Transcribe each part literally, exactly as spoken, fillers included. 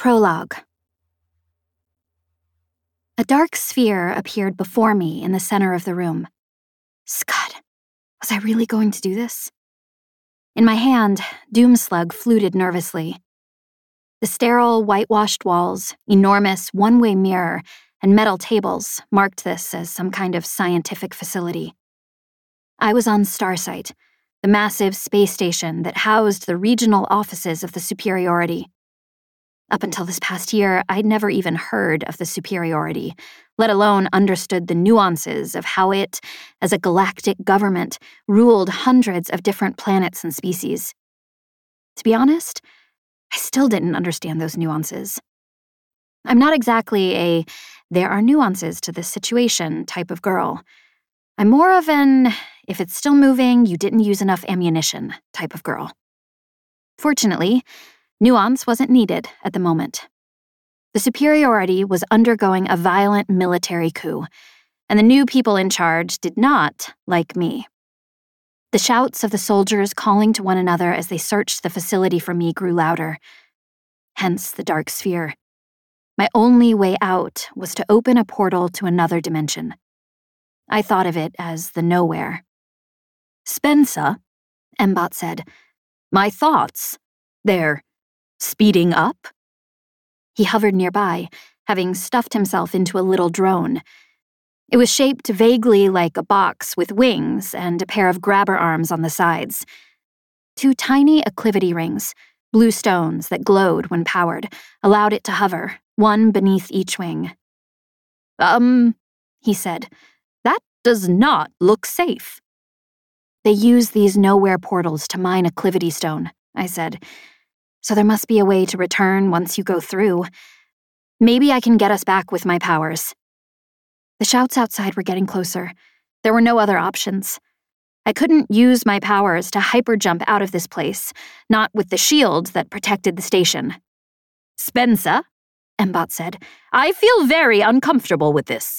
Prologue. A dark sphere appeared before me in the center of the room. Scud, was I really going to do this? In my hand, Doomslug fluted nervously. The sterile, whitewashed walls, enormous one-way mirror, and metal tables marked this as some kind of scientific facility. I was on Starsight, the massive space station that housed the regional offices of the Superiority. Up until this past year, I'd never even heard of the Superiority, let alone understood the nuances of how it, as a galactic government, ruled hundreds of different planets and species. To be honest, I still didn't understand those nuances. I'm not exactly a there are nuances to this situation type of girl. I'm more of an if it's still moving, you didn't use enough ammunition type of girl. Fortunately, nuance wasn't needed at the moment. The Superiority was undergoing a violent military coup, and the new people in charge did not like me. The shouts of the soldiers calling to one another as they searched the facility for me grew louder. Hence the dark sphere. My only way out was to open a portal to another dimension. I thought of it as the nowhere. "Spencer," Mbot said, "my thoughts, they're speeding up?" He hovered nearby, having stuffed himself into a little drone. It was shaped vaguely like a box with wings and a pair of grabber arms on the sides. Two tiny acclivity rings, blue stones that glowed when powered, allowed it to hover, one beneath each wing. Um, he said, "that does not look safe." They use these nowhere portals to mine acclivity stone, I said. So there must be a way to return once you go through. Maybe I can get us back with my powers. The shouts outside were getting closer. There were no other options. I couldn't use my powers to hyperjump out of this place, not with the shield that protected the station. "Spencer," Mbot said, "I feel very uncomfortable with this."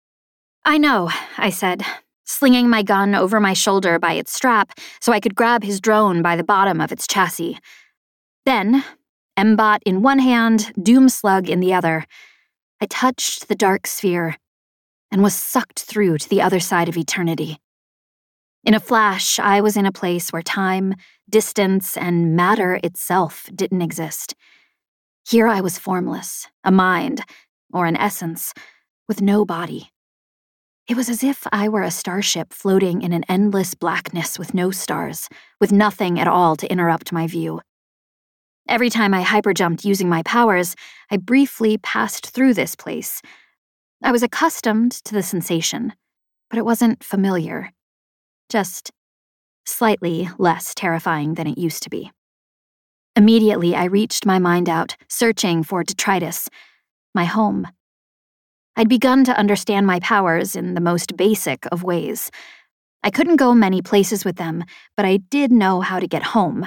"I know," I said, slinging my gun over my shoulder by its strap so I could grab his drone by the bottom of its chassis. Then, Mbot in one hand, Doomslug in the other, I touched the dark sphere and was sucked through to the other side of eternity. In a flash, I was in a place where time, distance, and matter itself didn't exist. Here I was formless, a mind, or an essence, with no body. It was as if I were a starship floating in an endless blackness with no stars, with nothing at all to interrupt my view. Every time I hyperjumped using my powers, I briefly passed through this place. I was accustomed to the sensation, but it wasn't familiar. Just slightly less terrifying than it used to be. Immediately, I reached my mind out, searching for detritus, my home. I'd begun to understand my powers in the most basic of ways. I couldn't go many places with them, but I did know how to get home.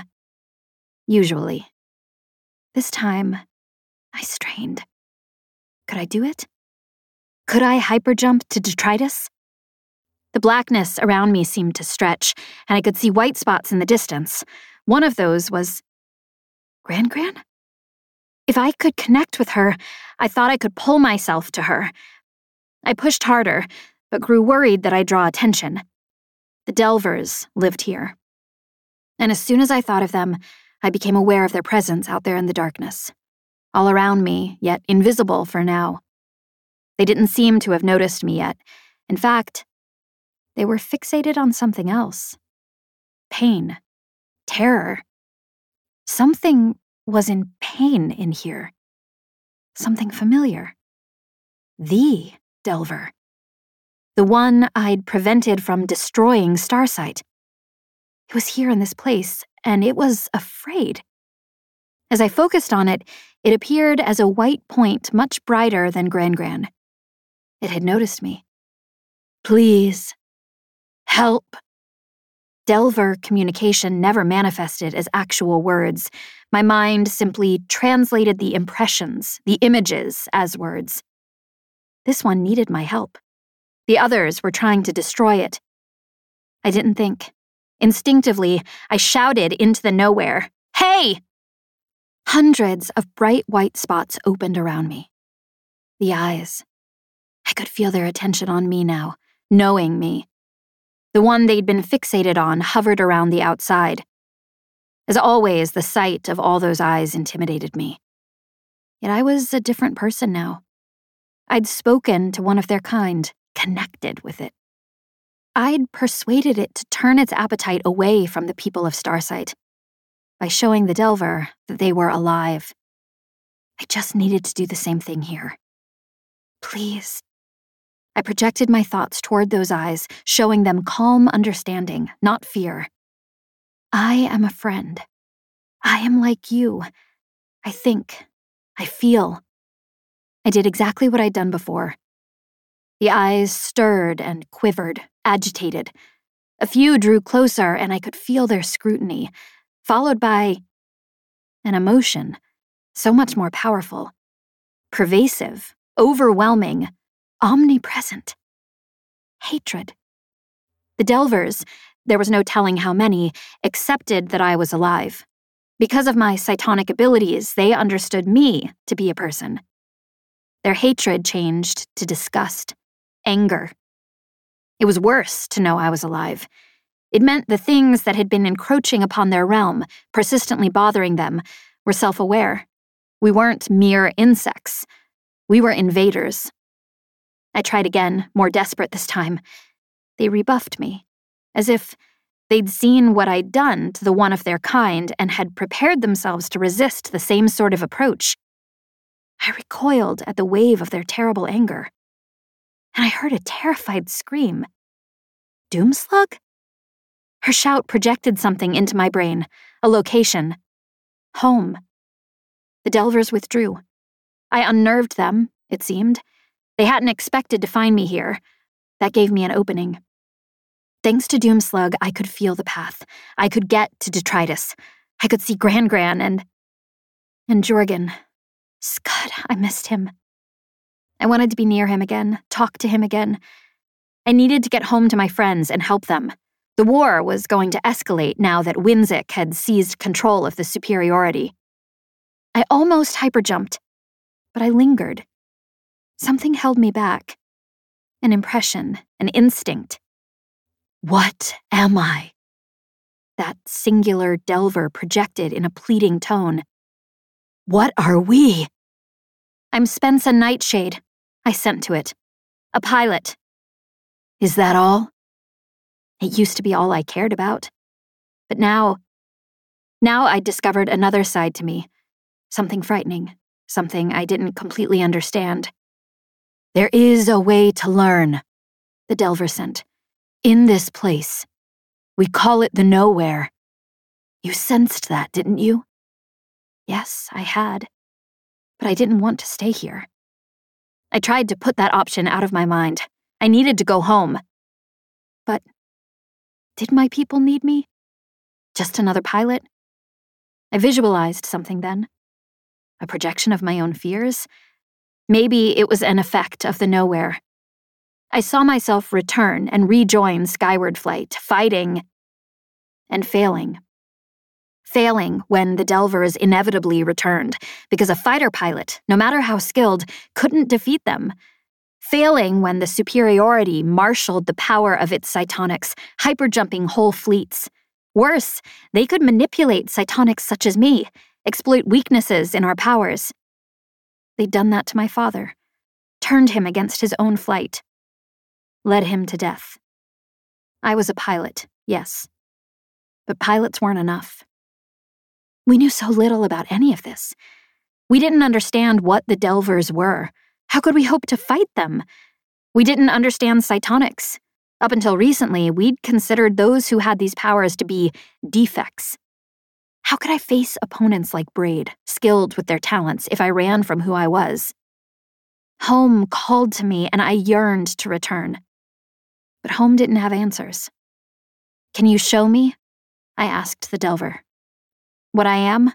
Usually. This time, I strained. Could I do it? Could I hyperjump to detritus? The blackness around me seemed to stretch, and I could see white spots in the distance. One of those was Gran Gran? If I could connect with her, I thought I could pull myself to her. I pushed harder, but grew worried that I'd draw attention. The Delvers lived here. And as soon as I thought of them, I became aware of their presence out there in the darkness. All around me, yet invisible for now. They didn't seem to have noticed me yet. In fact, they were fixated on something else. Pain. Terror. Something was in pain in here. Something familiar. The Delver. The one I'd prevented from destroying Starsight. It was here in this place, and it was afraid. As I focused on it, it appeared as a white point much brighter than Gran Gran. It had noticed me. "Please. Help." Delver communication never manifested as actual words. My mind simply translated the impressions, the images, as words. This one needed my help. The others were trying to destroy it. I didn't think. Instinctively, I shouted into the nowhere, "Hey!" Hundreds of bright white spots opened around me. The eyes. I could feel their attention on me now, knowing me. The one they'd been fixated on hovered around the outside. As always, the sight of all those eyes intimidated me. Yet I was a different person now. I'd spoken to one of their kind, connected with it. I'd persuaded it to turn its appetite away from the people of Starsight by showing the Delver that they were alive. I just needed to do the same thing here. Please. I projected my thoughts toward those eyes, showing them calm understanding, not fear. I am a friend. I am like you. I think. I feel. I did exactly what I'd done before. The eyes stirred and quivered, agitated. A few drew closer, and I could feel their scrutiny, followed by an emotion, so much more powerful, pervasive, overwhelming, omnipresent. Hatred. The Delvers, there was no telling how many, accepted that I was alive. Because of my psionic abilities, they understood me to be a person. Their hatred changed to disgust, anger. It was worse to know I was alive. It meant the things that had been encroaching upon their realm, persistently bothering them, were self-aware. We weren't mere insects. We were invaders. I tried again, more desperate this time. They rebuffed me, as if they'd seen what I'd done to the one of their kind and had prepared themselves to resist the same sort of approach. I recoiled at the wave of their terrible anger, and I heard a terrified scream. Doomslug? Her shout projected something into my brain, a location. Home. The Delvers withdrew. I unnerved them, it seemed. They hadn't expected to find me here. That gave me an opening. Thanks to Doomslug, I could feel the path. I could get to Detritus. I could see Gran Gran and... and Jorgen. Scud, I missed him. I wanted to be near him again, talk to him again. I needed to get home to my friends and help them. The war was going to escalate now that Winzik had seized control of the superiority. I almost hyperjumped, but I lingered. Something held me back. An impression, an instinct. What am I? That singular Delver projected in a pleading tone. What are we? I'm Spensa Nightshade, I sent to it. A pilot. Is that all? It used to be all I cared about. But now, now I'd discovered another side to me. Something frightening, something I didn't completely understand. There is a way to learn, the Delver sent. In this place. We call it the Nowhere. You sensed that, didn't you? Yes, I had. But I didn't want to stay here. I tried to put that option out of my mind. I needed to go home. But did my people need me? Just another pilot? I visualized something then. A projection of my own fears? Maybe it was an effect of the Nowhere. I saw myself return and rejoin Skyward Flight, fighting and failing. Failing when the Delvers inevitably returned, because a fighter pilot, no matter how skilled, couldn't defeat them. Failing when the superiority marshaled the power of its psionics, hyperjumping whole fleets. Worse, they could manipulate psionics such as me, exploit weaknesses in our powers. They'd done that to my father, turned him against his own flight, led him to death. I was a pilot, yes, but pilots weren't enough. We knew so little about any of this. We didn't understand what the Delvers were. How could we hope to fight them? We didn't understand psionics. Up until recently, we'd considered those who had these powers to be defects. How could I face opponents like Braid, skilled with their talents, if I ran from who I was? Home called to me, and I yearned to return. But home didn't have answers. Can you show me? I asked the Delver. What I am?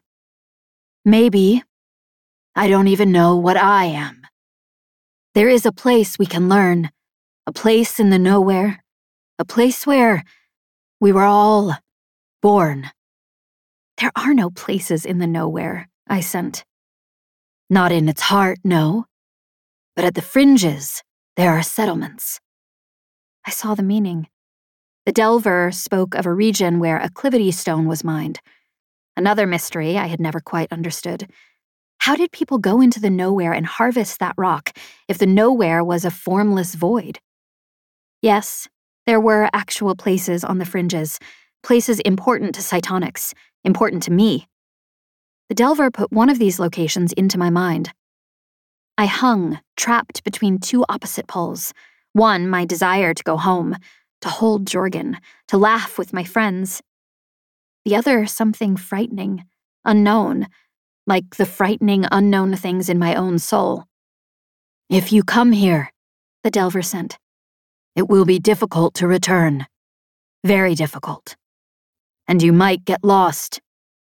Maybe. I don't even know what I am. There is a place we can learn, a place in the Nowhere, a place where we were all born. There are no places in the Nowhere, I sent. Not in its heart, no. But at the fringes, there are settlements. I saw the meaning. The Delver spoke of a region where acclivity stone was mined. Another mystery I had never quite understood. How did people go into the nowhere and harvest that rock if the nowhere was a formless void? Yes, there were actual places on the fringes, places important to Cytonics, important to me. The Delver put one of these locations into my mind. I hung, trapped between two opposite poles. One, my desire to go home, to hold Jorgen, to laugh with my friends. The other, something frightening, unknown, like the frightening unknown things in my own soul. If you come here, the Delver sent, it will be difficult to return. Very difficult. And you might get lost.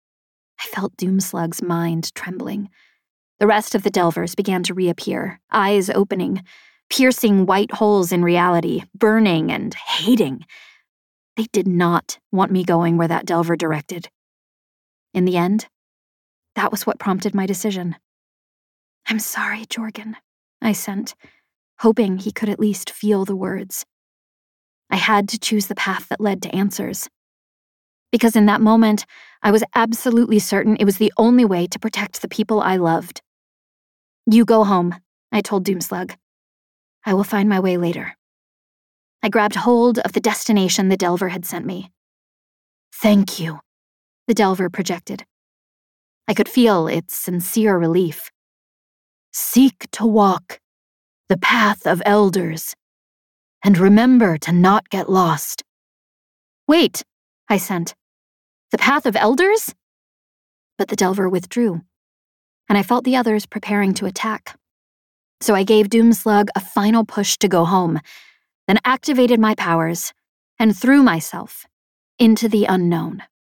I felt Doomslug's mind trembling. The rest of the Delvers began to reappear, eyes opening, piercing white holes in reality, burning and hating. They did not want me going where that Delver directed. In the end, that was what prompted my decision. I'm sorry, Jorgen, I sent, hoping he could at least feel the words. I had to choose the path that led to answers. Because in that moment, I was absolutely certain it was the only way to protect the people I loved. You go home, I told Doomslug. I will find my way later. I grabbed hold of the destination the Delver had sent me. Thank you, the Delver projected. I could feel its sincere relief. Seek to walk the path of elders, and remember to not get lost. Wait, I sent. The path of elders? But the Delver withdrew, and I felt the others preparing to attack. So I gave Doomslug a final push to go home, then activated my powers and threw myself into the unknown.